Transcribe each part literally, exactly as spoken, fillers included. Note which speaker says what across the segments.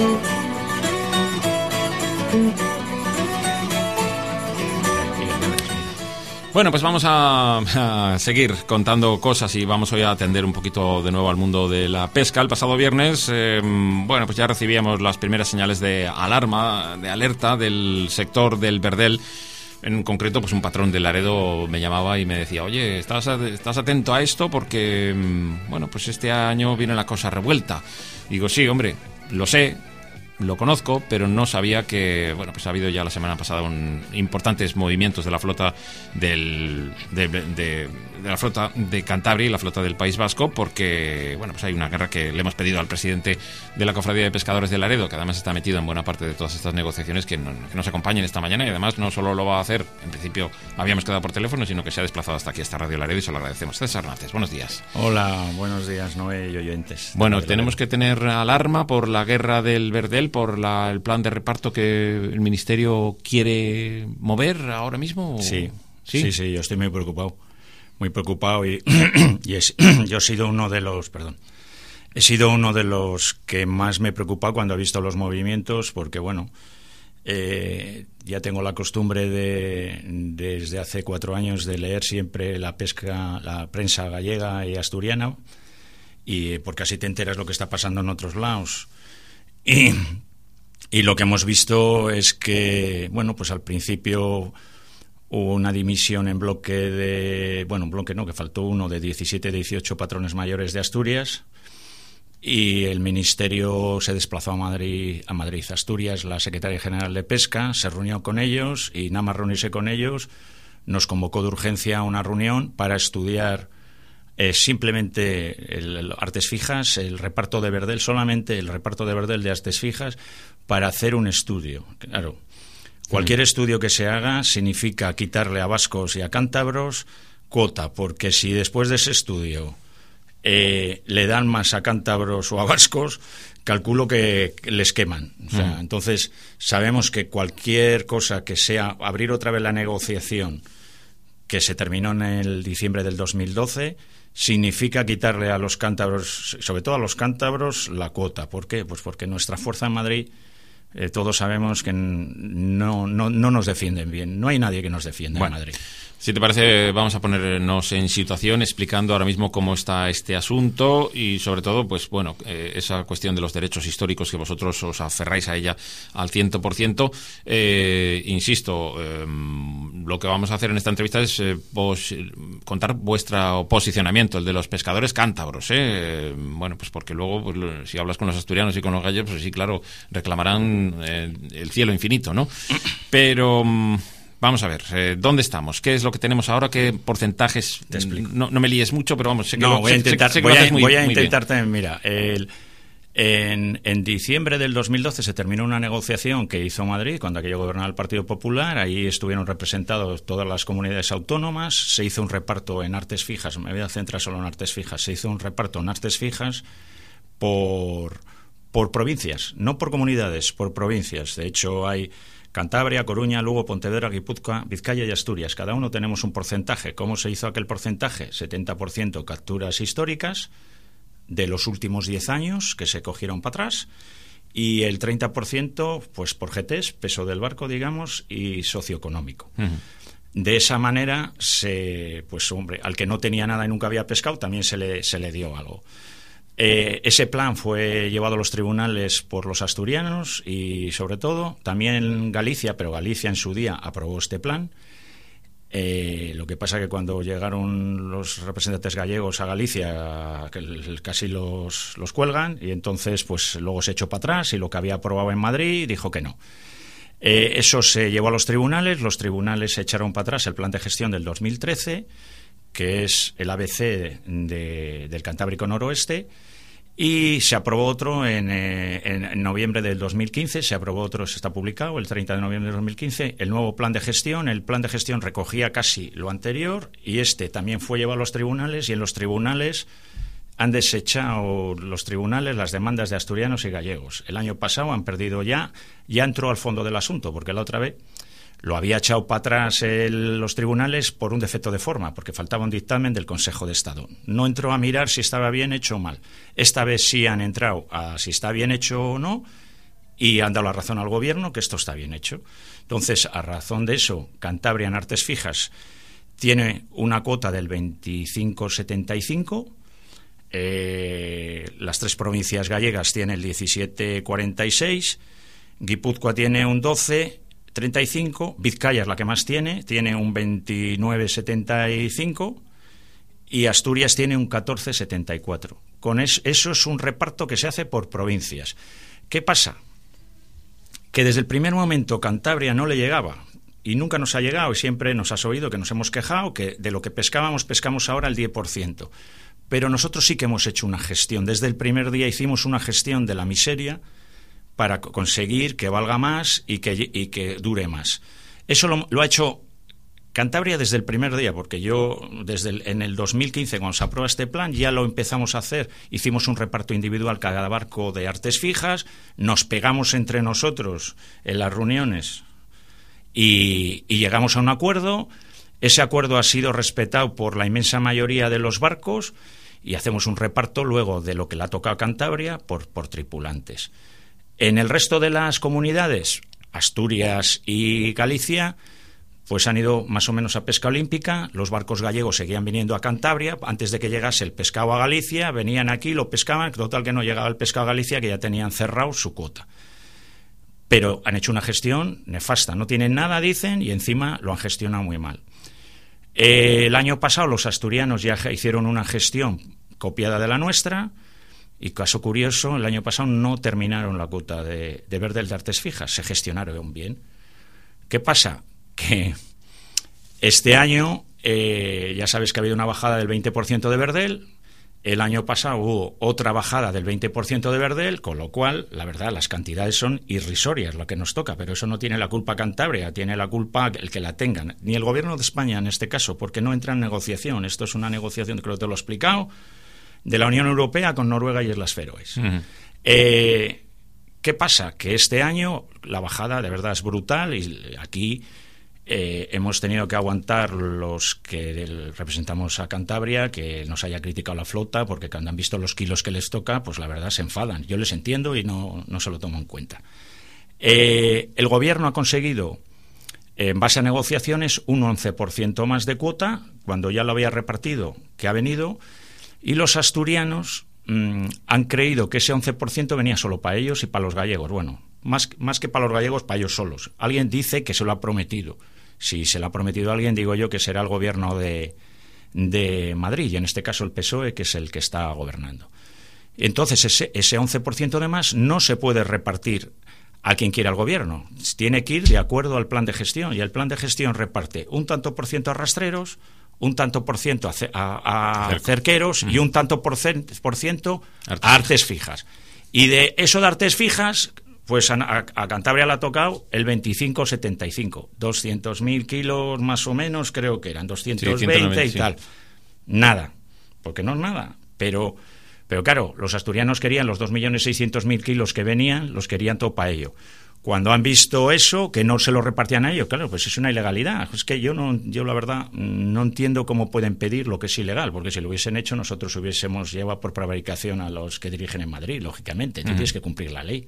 Speaker 1: Bueno, pues vamos a, a seguir contando cosas y vamos hoy a atender un poquito de nuevo al mundo de la pesca. El pasado viernes, eh, bueno, pues ya recibíamos las primeras señales de alarma, de alerta del sector del verdel. En concreto, pues un patrón de Laredo me llamaba y me decía, oye, ¿estás, estás atento a esto? Porque, bueno, pues este año viene la cosa revuelta. Y digo, sí, hombre, lo sé, lo conozco, pero no sabía que, bueno, pues ha habido ya la semana pasada un, importantes movimientos de la flota del, de, de, de la flota de Cantabria y la flota del País Vasco, porque, bueno, pues hay una guerra que le hemos pedido al presidente de la Cofradía de Pescadores de Laredo, que además está metido en buena parte de todas estas negociaciones, que, no, que nos acompañen esta mañana, y además no solo lo va a hacer, en principio habíamos quedado por teléfono, sino que se ha desplazado hasta aquí, hasta Radio Laredo, y se lo agradecemos. César Naces, buenos días.
Speaker 2: Hola, buenos días, Noé y oyentes.
Speaker 1: Bueno, tenemos que tener alarma por la guerra del verdel, por la, el plan de reparto que el Ministerio quiere mover ahora mismo.
Speaker 2: Sí, sí, sí, sí, yo estoy muy preocupado, muy preocupado y, y es, yo he sido uno de los, perdón, he sido uno de los que más me he preocupado cuando he visto los movimientos, porque bueno, eh, ya tengo la costumbre de, desde hace cuatro años, de leer siempre la pesca, la prensa gallega y asturiana, y porque así te enteras lo que está pasando en otros lados. Y Y lo que hemos visto es que, bueno, pues al principio hubo una dimisión en bloque de, bueno, en bloque no, que faltó uno de diecisiete, dieciocho patrones mayores de Asturias, y el Ministerio se desplazó a Madrid, a Madrid, Asturias, la Secretaria General de Pesca, se reunió con ellos y nada más reunirse con ellos nos convocó de urgencia a una reunión para estudiar Eh, simplemente el, el artes fijas, el reparto de verdel, solamente el reparto de verdel de artes fijas, para hacer un estudio. Claro, cualquier mm. estudio que se haga significa quitarle a vascos y a cántabros cuota, porque si después de ese estudio eh, le dan más a cántabros o a vascos, calculo que les queman. O sea, mm. entonces sabemos que cualquier cosa que sea abrir otra vez la negociación que se terminó en el diciembre del dos mil doce, significa quitarle a los cántabros, sobre todo a los cántabros, la cuota. ¿Por qué? Pues porque nuestra fuerza en Madrid, eh, todos sabemos que no, no, no nos defienden bien. No hay nadie que nos defienda bueno, en Madrid.
Speaker 1: Si te parece, vamos a ponernos en situación explicando ahora mismo cómo está este asunto y, sobre todo, pues bueno, eh, esa cuestión de los derechos históricos, que vosotros os aferráis a ella al ciento por ciento. Eh, insisto, eh, lo que vamos a hacer en esta entrevista es eh, pos, contar vuestro posicionamiento, el de los pescadores cántabros. Eh. Bueno, pues porque luego, pues, si hablas con los asturianos y con los gallegos, pues sí, claro, reclamarán eh, el cielo infinito, ¿no? Pero vamos a ver, eh, ¿dónde estamos? ¿Qué es lo que tenemos ahora? ¿Qué porcentajes?
Speaker 2: Te explico.
Speaker 1: No, no me líes mucho, pero vamos, sé que
Speaker 2: no,
Speaker 1: lo,
Speaker 2: voy a intentar,
Speaker 1: sé, sé que
Speaker 2: voy
Speaker 1: lo
Speaker 2: a,
Speaker 1: haces muy,
Speaker 2: voy a
Speaker 1: muy
Speaker 2: intentar
Speaker 1: bien.
Speaker 2: también, mira, el, en, en diciembre del dos mil doce se terminó una negociación que hizo Madrid cuando aquello gobernaba el Partido Popular. Ahí estuvieron representados todas las comunidades autónomas. Se hizo un reparto en artes fijas, me voy a centrar solo en artes fijas. Se hizo un reparto en artes fijas por, por provincias, no por comunidades, por provincias. De hecho, hay Cantabria, Coruña, Lugo, Pontevedra, Guipúzcoa, Vizcaya y Asturias. Cada uno tenemos un porcentaje. ¿Cómo se hizo aquel porcentaje? setenta por ciento capturas históricas de los últimos diez años que se cogieron para atrás, y el treinta por ciento pues por G Ts, peso del barco, digamos, y socioeconómico. Uh-huh. De esa manera, se, pues hombre, al que no tenía nada y nunca había pescado, también se le, se le dio algo. Eh, ese plan fue llevado a los tribunales por los asturianos y, sobre todo, también Galicia, pero Galicia en su día aprobó este plan. Eh, lo que pasa que cuando llegaron los representantes gallegos a Galicia, que casi los, los cuelgan, y entonces pues luego se echó para atrás y lo que había aprobado en Madrid dijo que no. Eh, eso se llevó a los tribunales, los tribunales echaron para atrás el plan de gestión del dos mil trece, que es el A B C de, del Cantábrico Noroeste, y se aprobó otro en, eh, en noviembre del dos mil quince, se aprobó otro, se está publicado, el treinta de noviembre del dos mil quince, el nuevo plan de gestión. El plan de gestión recogía casi lo anterior, y este también fue llevado a los tribunales, y en los tribunales han desechado los tribunales las demandas de asturianos y gallegos. El año pasado han perdido ya, ya entró al fondo del asunto, porque la otra vez lo había echado para atrás el, los tribunales por un defecto de forma, porque faltaba un dictamen del Consejo de Estado. No entró a mirar si estaba bien hecho o mal. Esta vez sí han entrado a si está bien hecho o no, y han dado la razón al gobierno que esto está bien hecho. Entonces, a razón de eso, Cantabria en artes fijas tiene una cuota del veinticinco coma setenta y cinco, eh, las tres provincias gallegas tienen el diecisiete coma cuarenta y seis, Guipúzcoa tiene un doce coma treinta y cinco, Vizcaya es la que más tiene, tiene un veintinueve coma setenta y cinco y Asturias tiene un catorce coma setenta y cuatro. Con es, eso es un reparto que se hace por provincias. ¿Qué pasa? Que desde el primer momento Cantabria no le llegaba y nunca nos ha llegado, y siempre nos has oído que nos hemos quejado, que de lo que pescábamos, pescamos ahora el diez por ciento. Pero nosotros sí que hemos hecho una gestión. Desde el primer día hicimos una gestión de la miseria para conseguir que valga más y que, y que dure más. Eso lo, lo ha hecho Cantabria desde el primer día, porque yo desde el, en el dos mil quince, cuando se aprueba este plan, ya lo empezamos a hacer. Hicimos un reparto individual cada barco de artes fijas, nos pegamos entre nosotros en las reuniones y, y llegamos a un acuerdo. Ese acuerdo ha sido respetado por la inmensa mayoría de los barcos y hacemos un reparto luego de lo que le ha tocado a Cantabria por, por tripulantes. En el resto de las comunidades, Asturias y Galicia, pues han ido más o menos a pesca olímpica. Los barcos gallegos seguían viniendo a Cantabria. Antes de que llegase el pescado a Galicia, venían aquí, lo pescaban. Total que no llegaba el pescado a Galicia, que ya tenían cerrado su cuota. Pero han hecho una gestión nefasta. No tienen nada, dicen, y encima lo han gestionado muy mal. Eh, el año pasado los asturianos ya hicieron una gestión copiada de la nuestra. Y caso curioso, el año pasado no terminaron la cuota de, de verdel de artes fijas, se gestionaron bien. ¿Qué pasa? Que este año eh, ya sabes que ha habido una bajada del veinte por ciento de verdel, el año pasado hubo otra bajada del veinte por ciento de verdel, con lo cual, la verdad, las cantidades son irrisorias, lo que nos toca, pero eso no tiene la culpa Cantabria, tiene la culpa el que la tengan, ni el gobierno de España en este caso, porque no entra en negociación. Esto es una negociación, creo que te lo he explicado, de la Unión Europea con Noruega y Islas Feroes. Uh-huh. Eh, ¿Qué pasa? Que este año la bajada de verdad es brutal y aquí eh, hemos tenido que aguantar los que del, representamos a Cantabria, que nos haya criticado la flota, porque cuando han visto los kilos que les toca, pues la verdad se enfadan. Yo les entiendo y no, no se lo tomo en cuenta. Eh, el gobierno ha conseguido, en base a negociaciones, un once por ciento más de cuota, cuando ya lo había repartido, que ha venido. Y los asturianos mmm, han creído que ese once por ciento venía solo para ellos y para los gallegos. Bueno, más, más que para los gallegos, para ellos solos. Alguien dice que se lo ha prometido. Si se lo ha prometido a alguien, digo yo que será el gobierno de, de Madrid, y en este caso el P S O E, que es el que está gobernando. Entonces, ese, ese once por ciento de más no se puede repartir a quien quiera el gobierno. Tiene que ir de acuerdo al plan de gestión, y el plan de gestión reparte un tanto por ciento a rastreros, un tanto por ciento a, a, a cerqueros mm. y un tanto por, cen, por ciento artes a artes fijas. Y de eso de artes fijas, pues a, a, a Cantabria le ha tocado el veinticinco coma setenta y cinco. doscientos mil kilos más o menos, creo que eran doscientos veinte sí, ciento noventa, y tal. Sí. Nada, porque no es nada. Pero, pero claro, los asturianos querían los dos millones seiscientos mil kilos que venían, los querían todo para ello. Cuando han visto eso, que no se lo repartían a ellos, claro, pues es una ilegalidad. Es que yo, no, yo la verdad, no entiendo cómo pueden pedir lo que es ilegal, porque si lo hubiesen hecho, nosotros hubiésemos llevado por prevaricación a los que dirigen en Madrid, lógicamente. Tú uh-huh. tienes que cumplir la ley.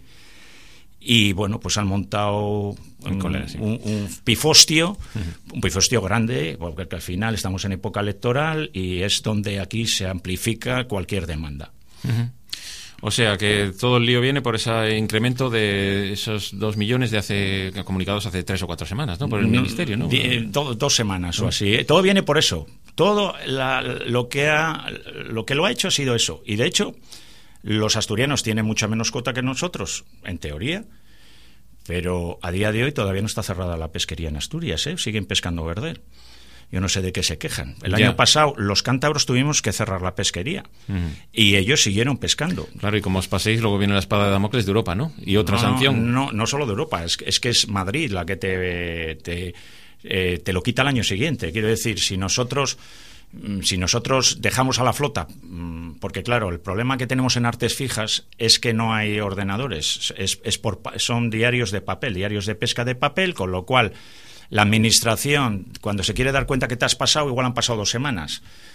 Speaker 2: Y, bueno, pues han montado un, colera, sí. un, un pifostio, uh-huh. un pifostio grande, porque al final estamos en época electoral y es donde aquí se amplifica cualquier demanda.
Speaker 1: Uh-huh. O sea, que todo el lío viene por ese incremento de esos dos millones de hace comunicados hace tres o cuatro semanas, ¿no? Por el no, ministerio, ¿no?
Speaker 2: Di, do, dos semanas ¿no? o así. ¿eh? Todo viene por eso. Todo la, lo que ha, lo que lo ha hecho ha sido eso. Y de hecho, los asturianos tienen mucha menos cuota que nosotros, en teoría. Pero a día de hoy todavía no está cerrada la pesquería en Asturias, ¿eh? Siguen pescando verdel. Yo no sé de qué se quejan. El ya. año pasado los cántabros tuvimos que cerrar la pesquería uh-huh. y ellos siguieron pescando.
Speaker 1: Claro, y como os paséis, luego viene la espada de Damocles de Europa, ¿no? Y otra
Speaker 2: no,
Speaker 1: sanción.
Speaker 2: No, no solo de Europa, es, es que es Madrid la que te, te, eh, te lo quita el año siguiente. Quiero decir, si nosotros... Si nosotros dejamos a la flota, porque claro, el problema que tenemos en artes fijas es que no hay ordenadores, es, es por, son diarios de papel, diarios de pesca de papel, con lo cual la administración, cuando se quiere dar cuenta que te has pasado, igual han pasado dos semanas.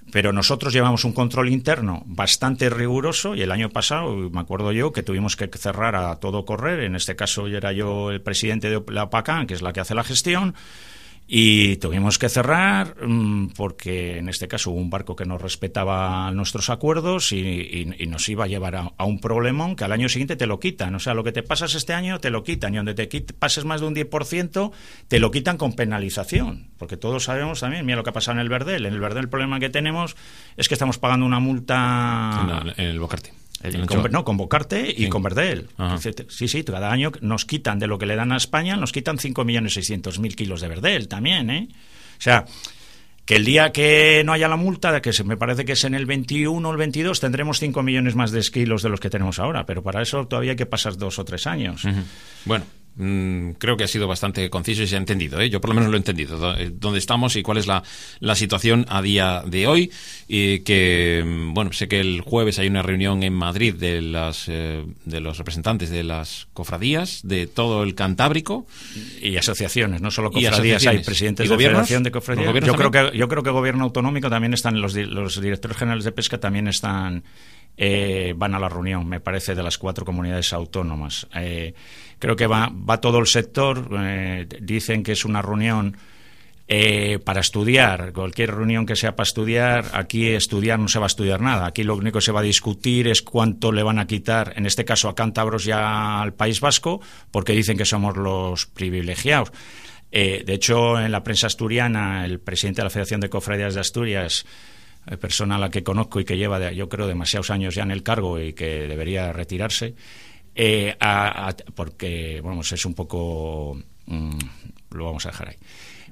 Speaker 2: pero nosotros llevamos un control interno bastante riguroso y el año pasado, me acuerdo yo, que tuvimos que cerrar a todo correr. En este caso era yo el presidente de la PACAN, que es la que hace la gestión, y tuvimos que cerrar mmm, porque en este caso hubo un barco que no respetaba nuestros acuerdos y, y, y nos iba a llevar a, a un problemón que al año siguiente te lo quitan. O sea, lo que te pasas este año te lo quitan, y donde te quit, pases más de un diez por ciento te lo quitan con penalización, porque todos sabemos también, mira lo que ha pasado en el Verdel. En el Verdel el problema que tenemos es que estamos pagando una multa
Speaker 1: en, en el Bocarte.
Speaker 2: El, con, no, con Bocarte y sí. con Verdel. Ajá. Sí, sí, cada año nos quitan de lo que le dan a España, nos quitan cinco millones seiscientos mil kilos de Verdel también, ¿eh? O sea, que el día que no haya la multa, que se, me parece que es en el veintiuno o el veintidós, tendremos cinco millones más de kilos de los que tenemos ahora, pero para eso todavía hay que pasar dos o tres años.
Speaker 1: Uh-huh. Bueno, Mm, creo que ha sido bastante conciso y se ha entendido, ¿eh? Yo por lo menos lo he entendido, dónde estamos y cuál es la, la situación a día de hoy. Y que, bueno, sé que el jueves hay una reunión en Madrid de, las, eh, de los representantes de las cofradías de todo el Cantábrico.
Speaker 2: Y asociaciones, no solo cofradías, hay presidentes de federación de cofradías. Yo creo, que, yo creo que gobierno autonómico también están, los, los directores generales de pesca también están... Eh, van a la reunión, me parece, de las cuatro comunidades autónomas. Eh, creo que va, va todo el sector. Eh, dicen que es una reunión eh, para estudiar. Cualquier reunión que sea para estudiar, aquí estudiar no se va a estudiar nada. Aquí lo único que se va a discutir es cuánto le van a quitar, en este caso a cántabros y al País Vasco, porque dicen que somos los privilegiados. Eh, de hecho, en la prensa asturiana, el presidente de la Federación de Cofradías de Asturias, persona a la que conozco y que lleva, yo creo, demasiados años ya en el cargo y que debería retirarse, eh, a, a, porque, bueno, es un poco... Mmm, lo vamos a dejar ahí.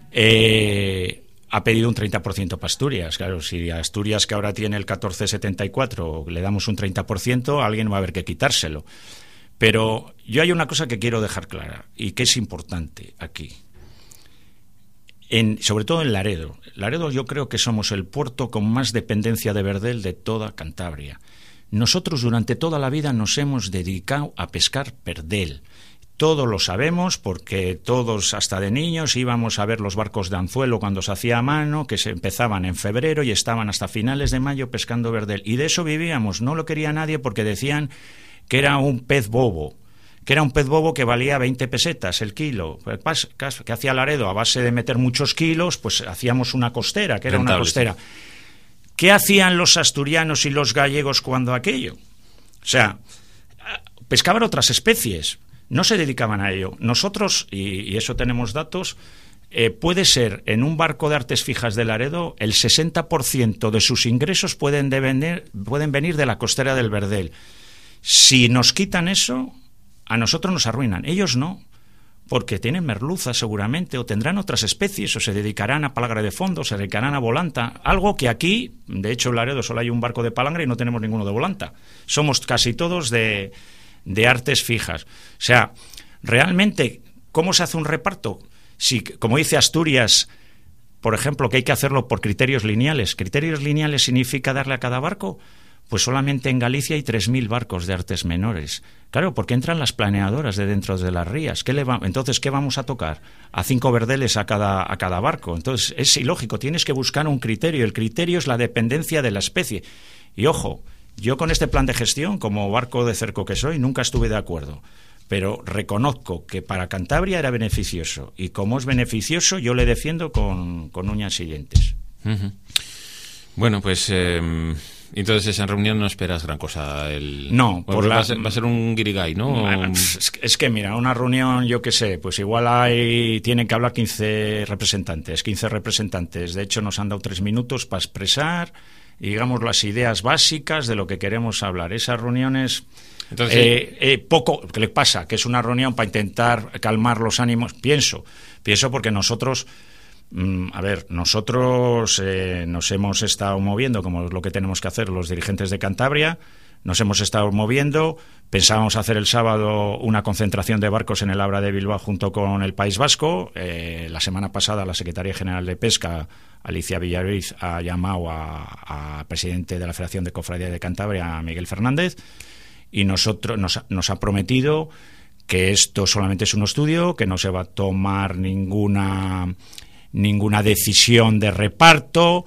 Speaker 2: Eh, ha pedido un treinta por ciento para Asturias. Claro, si a Asturias, que ahora tiene el catorce setenta y cuatro, le damos un treinta por ciento, alguien va a haber que quitárselo. Pero yo hay una cosa que quiero dejar clara y que es importante aquí. En, sobre todo en Laredo. Laredo yo creo que somos el puerto con más dependencia de Verdel de toda Cantabria. Nosotros durante toda la vida nos hemos dedicado a pescar Verdel. Todos lo sabemos porque todos, hasta de niños, íbamos a ver los barcos de anzuelo cuando se hacía a mano, que se empezaban en febrero y estaban hasta finales de mayo pescando Verdel. Y de eso vivíamos. No lo quería nadie porque decían que era un pez bobo. que era un pez bobo que valía veinte pesetas el kilo. Que hacía Laredo a base de meter muchos kilos, pues hacíamos una costera, que era Rentable, una costera. Sí. ¿Qué hacían los asturianos y los gallegos cuando aquello? O sea, pescaban otras especies, no se dedicaban a ello. Nosotros, y, y eso tenemos datos, eh, puede ser en un barco de artes fijas de Laredo, el sesenta por ciento de sus ingresos pueden, de venir, pueden venir de la costera del Verdel. Si nos quitan eso, a nosotros nos arruinan, ellos no, porque tienen merluza seguramente, o tendrán otras especies, o se dedicarán a palangre de fondo, se dedicarán a volanta, algo que aquí, de hecho en Laredo solo hay un barco de palangre y no tenemos ninguno de volanta, somos casi todos de, de artes fijas. O sea, realmente, ¿cómo se hace un reparto? Si, como dice Asturias, por ejemplo, que hay que hacerlo por criterios lineales. ¿Criterios lineales significa darle a cada barco? Pues solamente en Galicia hay tres mil barcos de artes menores. Claro, porque entran las planeadoras de dentro de las rías. ¿Qué le va? Entonces, ¿qué vamos a tocar? A cinco verdeles a cada, a cada barco. Entonces, es ilógico. Tienes que buscar un criterio. El criterio es la dependencia de la especie. Y ojo, yo con este plan de gestión, como barco de cerco que soy, nunca estuve de acuerdo. Pero reconozco que para Cantabria era beneficioso. Y como es beneficioso, yo le defiendo con, con uñas y dientes.
Speaker 1: Uh-huh. Bueno, pues... Eh... Entonces, esa reunión no esperas gran cosa. El...
Speaker 2: No,
Speaker 1: por
Speaker 2: la...
Speaker 1: va, a ser, va a ser un guirigay, ¿no?
Speaker 2: Es, es que, mira, una reunión, yo qué sé, pues igual hay, tienen que hablar quince representantes, quince representantes. De hecho, nos han dado tres minutos para expresar, digamos, las ideas básicas de lo que queremos hablar. Esas reuniones... Entonces, eh, eh, poco, ¿qué le pasa? Que es una reunión para intentar calmar los ánimos. Pienso, pienso porque nosotros... A ver, nosotros eh, nos hemos estado moviendo, como es lo que tenemos que hacer los dirigentes de Cantabria, nos hemos estado moviendo, pensábamos hacer el sábado una concentración de barcos en el Abra de Bilbao junto con el País Vasco. Eh, la semana pasada la Secretaria General de Pesca, Alicia Villaruiz, ha llamado a, a presidente de la Federación de Cofradía de Cantabria, a Miguel Fernández, y nosotros nos, nos ha prometido que esto solamente es un estudio, que no se va a tomar ninguna... ninguna decisión de reparto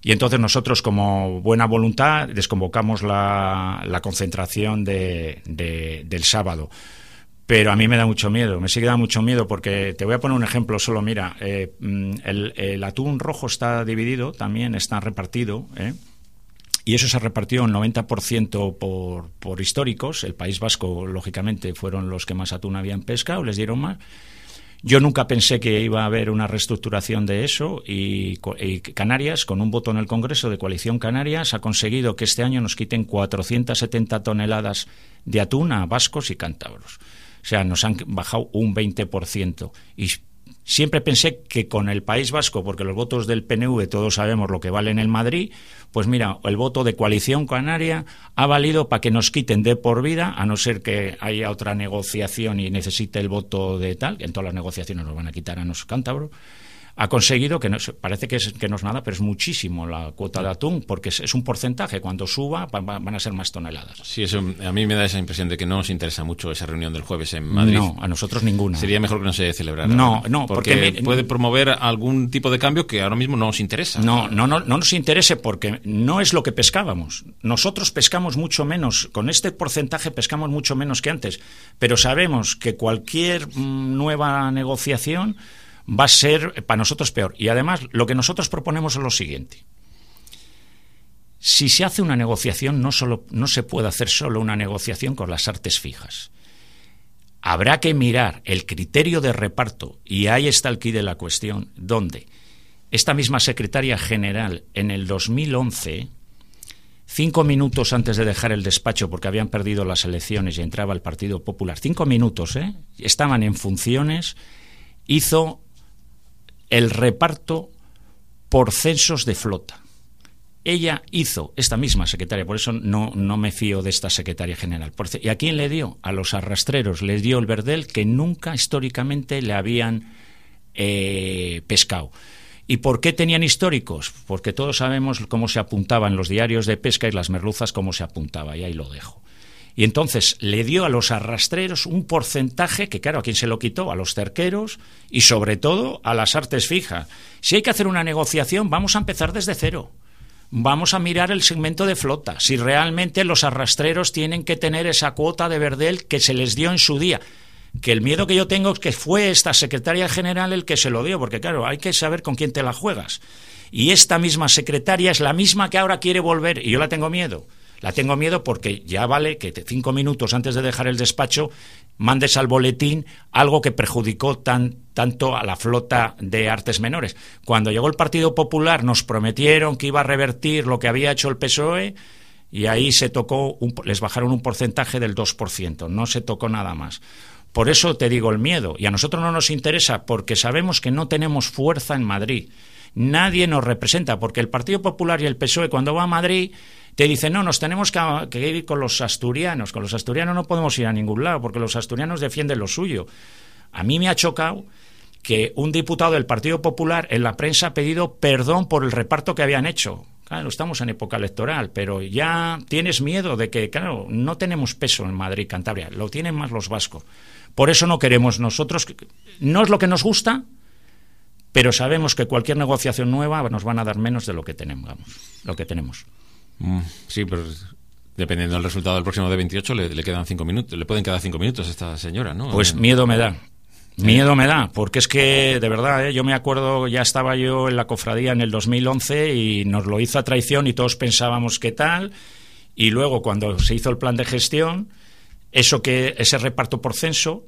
Speaker 2: Y entonces nosotros, como buena voluntad, desconvocamos la, la concentración de, de, del sábado. Pero a mí me da mucho miedo, me sigue dando mucho miedo porque te voy a poner un ejemplo solo. Mira, eh, el, el atún rojo está dividido, también está repartido, ¿eh? Y eso se repartió un noventa por ciento por, por históricos. El País Vasco, lógicamente, fueron los que más atún habían pescado, les dieron más. Yo nunca pensé que iba a haber una reestructuración de eso y, y Canarias, con un voto en el Congreso de Coalición Canarias, ha conseguido que este año nos quiten cuatrocientas setenta toneladas de atún a vascos y cántabros. O sea, nos han bajado un veinte por ciento. Y siempre pensé que con el País Vasco, porque los votos del P N V todos sabemos lo que valen en Madrid, pues mira, el voto de Coalición Canaria ha valido para que nos quiten de por vida, a no ser que haya otra negociación y necesite el voto de tal, que en todas las negociaciones nos van a quitar a los cántabros. Ha conseguido, que no, parece que, es, que no es nada, pero es muchísimo la cuota de atún, porque es, es un porcentaje. Cuando suba va, va, van a ser más toneladas.
Speaker 1: Sí, eso a mí me da esa impresión de que no nos interesa mucho esa reunión del jueves en Madrid.
Speaker 2: No, a nosotros ninguna.
Speaker 1: Sería mejor que no se celebrara.
Speaker 2: No, no,
Speaker 1: porque,
Speaker 2: porque me,
Speaker 1: puede promover algún tipo de cambio que ahora mismo no nos interesa.
Speaker 2: No, no, no, no nos interese porque no es lo que pescábamos. Nosotros pescamos mucho menos, con este porcentaje pescamos mucho menos que antes, pero sabemos que cualquier mmm, nueva negociación va a ser para nosotros peor. Y además lo que nosotros proponemos es lo siguiente: si se hace una negociación, no solo no se puede hacer solo una negociación con las artes fijas. Habrá que mirar el criterio de reparto, y ahí está el quid de la cuestión, donde esta misma secretaria general en el dos mil once, cinco minutos antes de dejar el despacho porque habían perdido las elecciones y entraba el Partido Popular, cinco minutos, ¿eh? Estaban en funciones, hizo el reparto por censos de flota. Ella hizo, esta misma secretaria, por eso no, no me fío de esta secretaria general. ¿Y a quién le dio? A los arrastreros. Les dio el verdel que nunca históricamente le habían eh, pescado. ¿Y por qué tenían históricos? Porque todos sabemos cómo se apuntaba en los diarios de pesca y las merluzas cómo se apuntaba, y ahí lo dejo. Y entonces le dio a los arrastreros un porcentaje que, claro, ¿a quién se lo quitó? A los cerqueros y, sobre todo, a las artes fijas. Si hay que hacer una negociación, vamos a empezar desde cero. Vamos a mirar el segmento de flota. Si realmente los arrastreros tienen que tener esa cuota de verdel que se les dio en su día. Que el miedo que yo tengo es que fue esta secretaria general el que se lo dio, porque, claro, hay que saber con quién te la juegas. Y esta misma secretaria es la misma que ahora quiere volver, y yo la tengo miedo. La tengo miedo porque ya vale que cinco minutos antes de dejar el despacho mandes al boletín algo que perjudicó tan, tanto a la flota de artes menores. Cuando llegó el Partido Popular nos prometieron que iba a revertir lo que había hecho el P S O E y ahí se tocó, un, les bajaron un porcentaje del dos por ciento, no se tocó nada más. Por eso te digo el miedo, y a nosotros no nos interesa porque sabemos que no tenemos fuerza en Madrid. Nadie nos representa, porque el Partido Popular y el P S O E cuando va a Madrid te dicen, no, nos tenemos que, que ir con los asturianos. Con los asturianos no podemos ir a ningún lado, porque los asturianos defienden lo suyo. A mí me ha chocado que un diputado del Partido Popular en la prensa ha pedido perdón por el reparto que habían hecho. Claro, estamos en época electoral, pero ya tienes miedo de que, claro, no tenemos peso en Madrid, Cantabria, lo tienen más los vascos. Por eso no queremos nosotros, no es lo que nos gusta, pero sabemos que cualquier negociación nueva nos van a dar menos de lo que tenemos. Lo que tenemos.
Speaker 1: Sí, pero dependiendo del resultado del próximo de veintiocho le, le quedan cinco minutos, le pueden quedar cinco minutos a esta señora, ¿no?
Speaker 2: Pues miedo me da. Miedo me da, porque es que, de verdad, ¿eh? Yo me acuerdo, ya estaba yo en la cofradía en el dos mil once y nos lo hizo a traición y todos pensábamos qué tal, y luego cuando se hizo el plan de gestión, eso que ese reparto por censo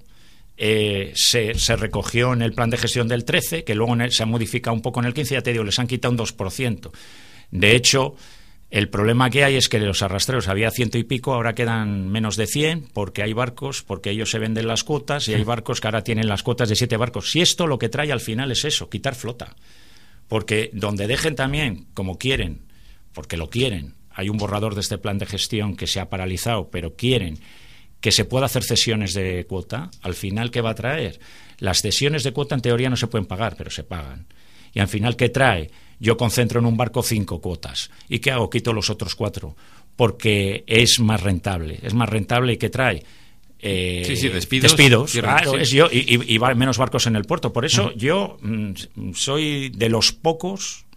Speaker 2: eh, se, se recogió en el plan de gestión del trece, que luego en el, se ha modificado un poco en el quince, ya te digo, les han quitado un dos por ciento. De hecho, el problema que hay es que de los arrastreros había ciento y pico, ahora quedan menos de cien, porque hay barcos, porque ellos se venden las cuotas, y hay barcos que ahora tienen las cuotas de siete barcos. Si esto lo que trae al final es eso, quitar flota. Porque donde dejen también, como quieren, porque lo quieren, hay un borrador de este plan de gestión que se ha paralizado, pero quieren que se pueda hacer cesiones de cuota, al final, ¿qué va a traer? Las cesiones de cuota en teoría no se pueden pagar, pero se pagan. Y al final, ¿qué trae? Yo concentro en un barco cinco cuotas. ¿Y qué hago? Quito los otros cuatro. Porque es más rentable. Es más rentable y ¿qué trae? Eh,
Speaker 1: sí, sí, despidos.
Speaker 2: Despidos,
Speaker 1: Cierra,
Speaker 2: claro.
Speaker 1: sí.
Speaker 2: Es yo, y, y, y va menos barcos en el puerto. Por eso uh-huh. yo mm, soy de los pocos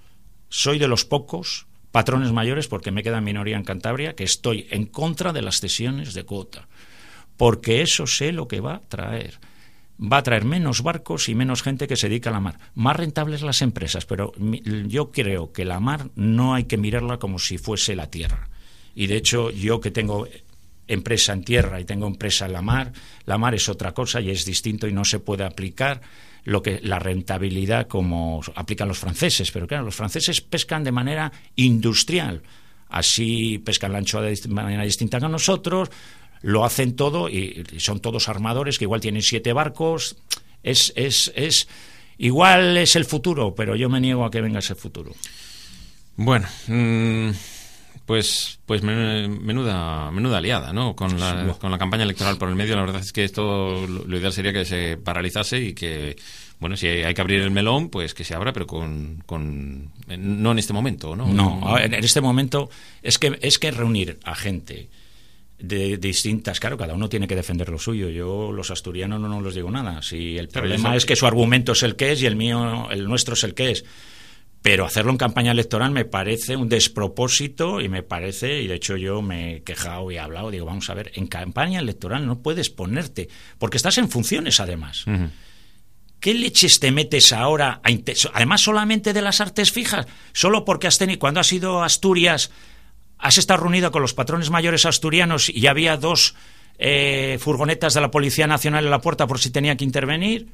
Speaker 2: soy de los pocos patrones mayores, porque me queda en minoría en Cantabria, que estoy en contra de las cesiones de cuota, porque eso sé lo que va a traer. Va a traer menos barcos y menos gente que se dedica a la mar. Más rentables las empresas, pero yo creo que la mar no hay que mirarla como si fuese la tierra. Y de hecho, yo que tengo empresa en tierra y tengo empresa en la mar, la mar es otra cosa y es distinto y no se puede aplicar lo que la rentabilidad como aplican los franceses. Pero claro, los franceses pescan de manera industrial. Así pescan la anchoa de manera distinta que nosotros. Lo hacen todo y son todos armadores que igual tienen siete barcos. Es, es, es igual es el futuro, pero yo me niego a que venga ese futuro.
Speaker 1: Bueno, mmm, pues pues menuda menuda liada, ¿no? Con la, sí, con la campaña electoral por el medio. La verdad es que esto lo ideal sería que se paralizase y que, bueno, si hay que abrir el melón, pues que se abra, pero con, con no en este momento, ¿no?
Speaker 2: No, en este momento es que es que reunir a gente de distintas, claro, cada uno tiene que defender lo suyo. Yo los asturianos no, no les digo nada. Si el problema es que su argumento es el que es y el mío, el nuestro es el que es. Pero hacerlo en campaña electoral me parece un despropósito y me parece, y de hecho yo me he quejado y he hablado, digo, vamos a ver, en campaña electoral no puedes ponerte, porque estás en funciones además. Uh-huh. ¿Qué leches te metes ahora? A inter- además solamente de las artes fijas, solo porque has tenido, cuando has ido a Asturias, has estado reunido con los patrones mayores asturianos y había dos eh, furgonetas de la Policía Nacional en la puerta por si tenía que intervenir.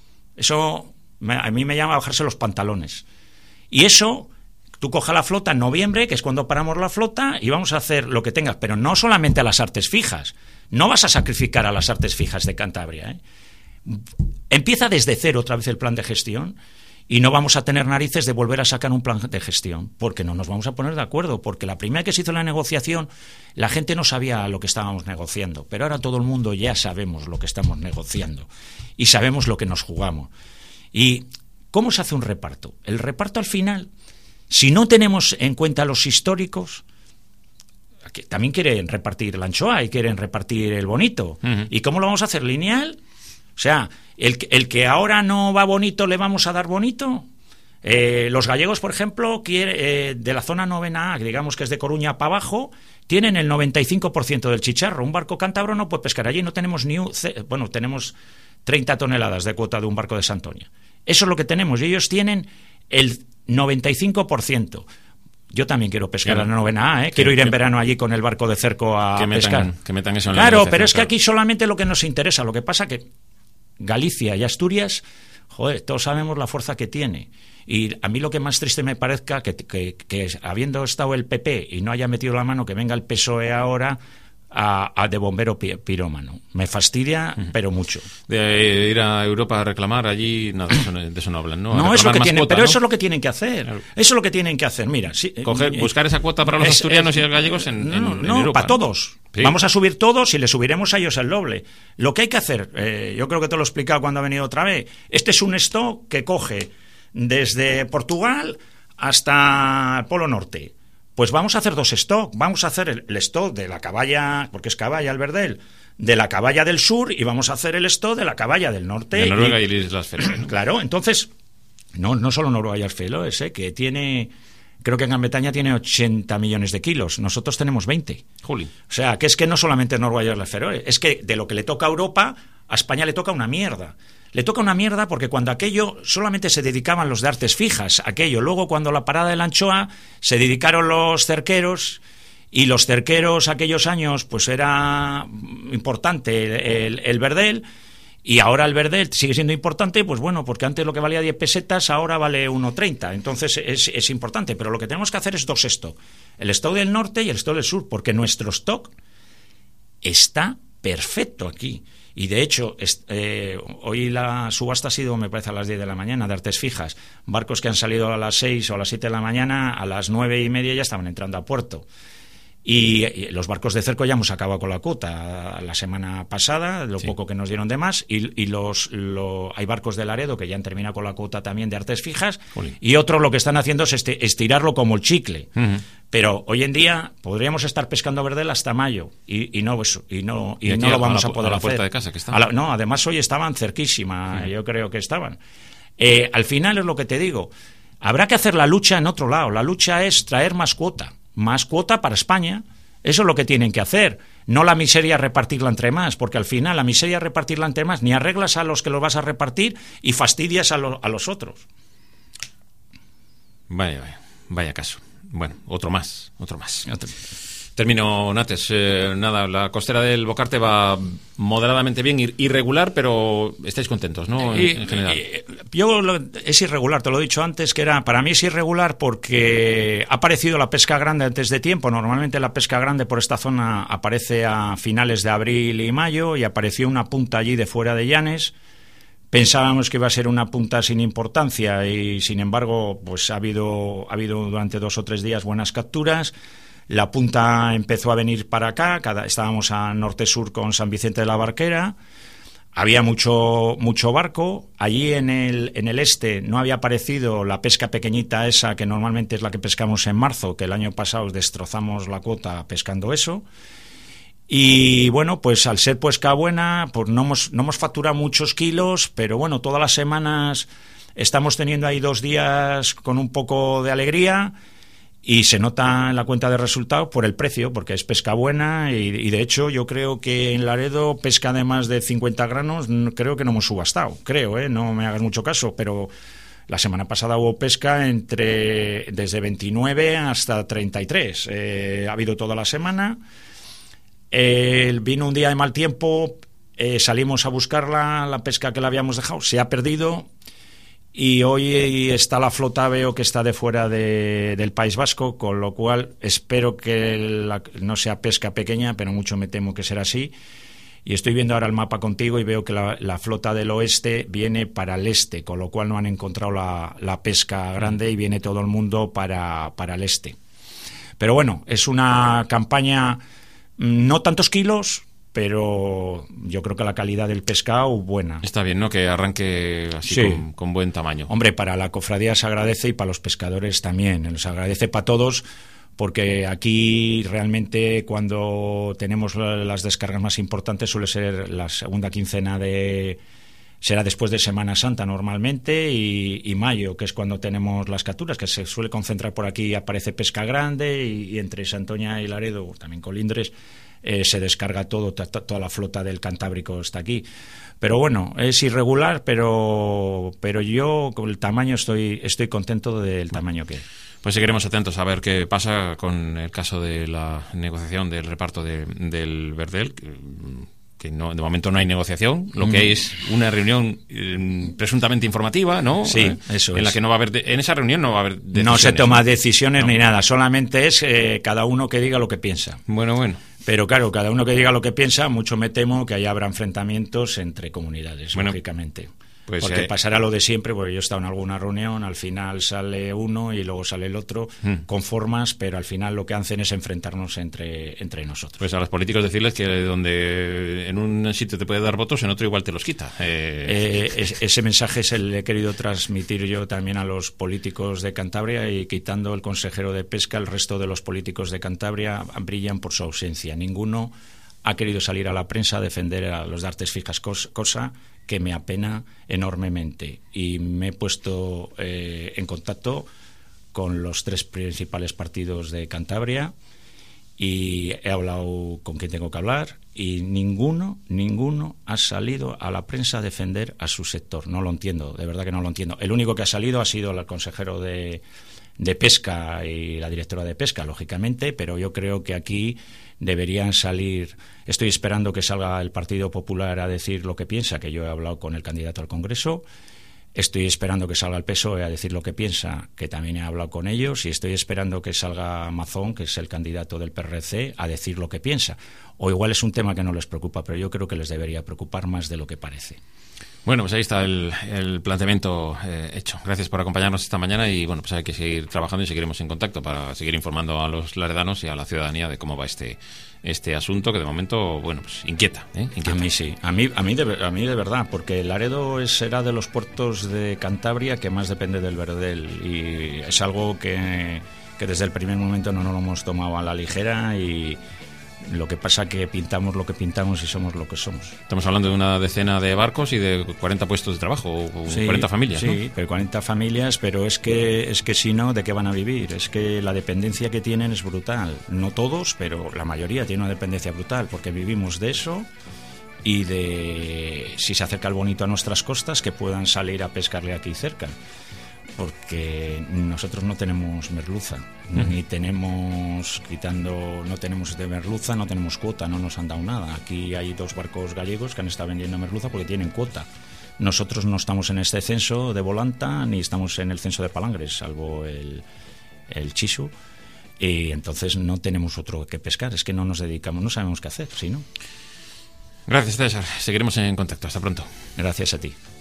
Speaker 2: Eso me, a mí me llama a bajarse los pantalones. Y eso, tú coja la flota en noviembre, que es cuando paramos la flota, y vamos a hacer lo que tengas, pero no solamente a las artes fijas. No vas a sacrificar a las artes fijas de Cantabria, ¿eh? Empieza desde cero otra vez el plan de gestión y no vamos a tener narices de volver a sacar un plan de gestión, porque no nos vamos a poner de acuerdo, porque la primera que se hizo la negociación, la gente no sabía lo que estábamos negociando, pero ahora todo el mundo ya sabemos lo que estamos negociando y sabemos lo que nos jugamos. Y ¿cómo se hace un reparto? El reparto al final, si no tenemos en cuenta los históricos, que también quieren repartir la anchoa y quieren repartir el bonito. Uh-huh. ¿Y cómo lo vamos a hacer? ¿Lineal? O sea, el, el que ahora no va bonito, ¿le vamos a dar bonito? Eh, los gallegos, por ejemplo, quiere, eh, de la zona novena A, digamos que es de Coruña para abajo, tienen el noventa y cinco por ciento del chicharro. Un barco cántabro no puede pescar allí, no tenemos ni un... Bueno, tenemos treinta toneladas de cuota de un barco de Santoña. Eso es lo que tenemos, y ellos tienen el noventa y cinco por ciento. Yo también quiero pescar claro. a la novena A, ¿eh? Quiero ir en verano allí con el barco de cerco a
Speaker 1: que
Speaker 2: pescar.
Speaker 1: Metan, que metan eso en la
Speaker 2: claro, pero es que aquí solamente lo que nos interesa. Lo que pasa que Galicia y Asturias, joder, todos sabemos la fuerza que tiene. Y a mí lo que más triste me parezca que, que, que habiendo estado el P P y no haya metido la mano, que venga el P S O E ahora A, a de bombero pi, pirómano. Me fastidia, uh-huh. pero mucho.
Speaker 1: De ir a Europa a reclamar allí, nada, de eso, de eso no hablan, ¿no?
Speaker 2: No, es lo que tienen,
Speaker 1: cuota,
Speaker 2: pero
Speaker 1: ¿no?
Speaker 2: eso es lo que tienen que hacer. Claro. Eso es lo que tienen que hacer. Mira, sí,
Speaker 1: Coger, eh, buscar esa cuota para los es, asturianos es, y los gallegos en,
Speaker 2: no,
Speaker 1: en,
Speaker 2: no,
Speaker 1: en
Speaker 2: no,
Speaker 1: Europa.
Speaker 2: para todos.
Speaker 1: Sí.
Speaker 2: Vamos a subir todos y le subiremos a ellos el doble. Lo que hay que hacer, eh, yo creo que te lo he explicado cuando ha venido otra vez. Este es un stock que coge desde Portugal hasta el Polo Norte. Pues vamos a hacer dos stock. Vamos a hacer el, el stock de la caballa, porque es caballa el Verdel, de la caballa del sur, y vamos a hacer el stock de la caballa del norte.
Speaker 1: De Noruega y, y Islas Feroe, ¿no?
Speaker 2: Claro, entonces, no, no solo Noruega y Islas Feroe, ¿eh? Que tiene, creo que en Gran Bretaña tiene ochenta millones de kilos, nosotros tenemos veinte.
Speaker 1: Juli.
Speaker 2: O sea, que es que no solamente es Noruega y Islas Feroe, es que de lo que le toca a Europa, a España le toca una mierda. Le toca una mierda porque cuando aquello solamente se dedicaban los de artes fijas, aquello. Luego cuando la parada de la anchoa se dedicaron los cerqueros, y los cerqueros aquellos años pues era importante el, el verdel, y ahora el verdel sigue siendo importante, pues bueno, porque antes lo que valía diez pesetas ahora vale uno treinta, entonces es, es importante, pero lo que tenemos que hacer es dos stock, el stock del norte y el stock del sur, porque nuestro stock está perfecto aquí. Y de hecho, eh, hoy la subasta ha sido, me parece, a las diez de la mañana, de artes fijas. Barcos que han salido a las seis o a las siete de la mañana, a las nueve y media ya estaban entrando a puerto. Y, y los barcos de cerco ya hemos acabado con la cuota la semana pasada, lo sí. poco que nos dieron de más, y, y los lo, hay barcos de Laredo que ya han terminado con la cuota también de artes fijas, Jolín. Y otros lo que están haciendo es este, estirarlo como el chicle. Uh-huh. Pero hoy en día podríamos estar pescando verdel hasta mayo, y, y no eso, y no, y y no lo vamos a, la, a poder
Speaker 1: a la
Speaker 2: hacer.
Speaker 1: Puerta de casa que está.
Speaker 2: La, no, además hoy estaban cerquísima, uh-huh. yo creo que estaban. Eh, al final es lo que te digo. Habrá que hacer la lucha en otro lado. La lucha es traer más cuota, más cuota para España. Eso es lo que tienen que hacer. No la miseria repartirla entre más, porque al final la miseria repartirla entre más ni arreglas a los que lo vas a repartir y fastidias a, lo, a los otros.
Speaker 1: Vaya, vaya, vaya caso. Bueno, otro más, otro más. Otro. Termino, Nates. Eh, nada, la costera del Bocarte va moderadamente bien, irregular, pero estáis contentos, ¿no? En,
Speaker 2: y,
Speaker 1: en general.
Speaker 2: Y, yo lo, es irregular, te lo he dicho antes, que era para mí es irregular porque ha aparecido la pesca grande antes de tiempo. Normalmente la pesca grande por esta zona aparece a finales de abril y mayo, y apareció una punta allí de fuera de Llanes. Pensábamos que iba a ser una punta sin importancia y, sin embargo, pues ha habido, ha habido durante dos o tres días buenas capturas. La punta empezó a venir para acá, cada, estábamos a norte-sur con San Vicente de la Barquera, había mucho mucho barco. Allí en el, en el este no había aparecido la pesca pequeñita esa que normalmente es la que pescamos en marzo, que el año pasado destrozamos la cuota pescando eso. Y bueno, pues al ser pesca buena, pues no hemos, no hemos facturado muchos kilos, pero bueno, todas las semanas estamos teniendo ahí dos días con un poco de alegría. Y se nota en la cuenta de resultados por el precio, porque es pesca buena y, y de hecho yo creo que en Laredo pesca de más de cincuenta granos, no, creo que no hemos subastado, creo, ¿eh? No me hagas mucho caso, pero la semana pasada hubo pesca entre desde veintinueve hasta treinta y tres, eh, ha habido toda la semana. Eh, vino un día de mal tiempo, eh, salimos a buscarla, la pesca que la habíamos dejado se ha perdido. Y hoy está la flota, veo que está de fuera de, del País Vasco, con lo cual espero que la, no sea pesca pequeña, pero mucho me temo que será así. Y estoy viendo ahora el mapa contigo y veo que la, la flota del oeste viene para el este, con lo cual no han encontrado la, la pesca grande y viene todo el mundo para, para el este. Pero bueno, es una campaña, no tantos kilos, pero yo creo que la calidad del pescado buena.
Speaker 1: Está bien, ¿no? Que arranque así sí. con, con buen tamaño.
Speaker 2: Hombre, para la cofradía se agradece y para los pescadores también. Se agradece para todos, porque aquí realmente cuando tenemos las descargas más importantes suele ser la segunda quincena de... será después de Semana Santa normalmente y, y mayo, que es cuando tenemos las capturas, que se suele concentrar por aquí, aparece pesca grande y, y entre Santoña y Laredo, también Colindres, Eh, se descarga todo, t- t- toda la flota del Cantábrico está aquí. Pero bueno, es irregular, pero pero yo con el tamaño estoy estoy contento del tamaño que...
Speaker 1: Pues seguiremos atentos a ver qué pasa con el caso de la negociación del reparto de, del Verdel, que, que no, de momento no hay negociación, lo mm. que es una reunión eh, presuntamente informativa, ¿no?
Speaker 2: Sí,
Speaker 1: eh,
Speaker 2: eso
Speaker 1: en
Speaker 2: es.
Speaker 1: la que no va a haber de, en esa reunión no va a haber decisiones.
Speaker 2: No se toma decisiones
Speaker 1: no.
Speaker 2: ni nada, solamente es eh, cada uno que diga lo que piensa.
Speaker 1: Bueno, bueno.
Speaker 2: Pero claro, cada uno que diga lo que piensa, mucho me temo que ahí habrá enfrentamientos entre comunidades, bueno, lógicamente. Pues, porque eh, pasará lo de siempre, porque yo he estado en alguna reunión, al final sale uno y luego sale el otro, mm. con formas, pero al final lo que hacen es enfrentarnos entre, entre nosotros.
Speaker 1: Pues a los políticos decirles que donde en un sitio te puede dar votos, en otro igual te los quita.
Speaker 2: Eh... Eh, es, ese mensaje se le he querido transmitir yo también a los políticos de Cantabria, y quitando el consejero de Pesca, el resto de los políticos de Cantabria brillan por su ausencia. Ninguno ha querido salir a la prensa a defender a los de artes fijas, cosa que me apena enormemente, y me he puesto eh, en contacto con los tres principales partidos de Cantabria y he hablado con quien tengo que hablar y ninguno, ninguno ha salido a la prensa a defender a su sector. No lo entiendo, de verdad que no lo entiendo. El único que ha salido ha sido el consejero de, de Pesca y la directora de Pesca, lógicamente, pero yo creo que aquí deberían salir. Estoy esperando que salga el Partido Popular a decir lo que piensa, que yo he hablado con el candidato al Congreso. Estoy esperando que salga el P S O E a decir lo que piensa, que también he hablado con ellos, y estoy esperando que salga Mazón, que es el candidato del P R C, a decir lo que piensa. O igual es un tema que no les preocupa, pero yo creo que les debería preocupar más de lo que parece.
Speaker 1: Bueno, pues ahí está el, el planteamiento eh, hecho. Gracias por acompañarnos esta mañana y bueno, pues hay que seguir trabajando y seguiremos en contacto para seguir informando a los laredanos y a la ciudadanía de cómo va este este asunto que de momento, bueno, pues inquieta, ¿eh? inquieta.
Speaker 2: A mí sí, a mí a mí de, a mí de verdad, porque Laredo es, será de los puertos de Cantabria que más depende del Verdel y es algo que, que desde el primer momento no nos lo hemos tomado a la ligera y Lo que pasa que pintamos lo que pintamos y somos lo que somos.
Speaker 1: Estamos hablando de una decena de barcos y de cuarenta puestos de trabajo, o
Speaker 2: sí,
Speaker 1: cuarenta familias,
Speaker 2: sí,
Speaker 1: ¿no?
Speaker 2: pero cuarenta familias, pero es que es que si no, ¿de qué van a vivir? Es que la dependencia que tienen es brutal. No todos, pero la mayoría tiene una dependencia brutal, porque vivimos de eso y de, si se acerca el bonito a nuestras costas, que puedan salir a pescarle aquí cerca. Porque nosotros no tenemos merluza, uh-huh. ni tenemos, quitando, no tenemos de merluza, no tenemos cuota, no nos han dado nada. Aquí hay dos barcos gallegos que han estado vendiendo merluza porque tienen cuota. Nosotros no estamos en este censo de Volanta, ni estamos en el censo de Palangres, salvo el, el Chisu, y entonces no tenemos otro que pescar, es que no nos dedicamos, no sabemos qué hacer, ¿sí, no?
Speaker 1: Gracias, César. Seguiremos en contacto. Hasta pronto.
Speaker 2: Gracias a ti.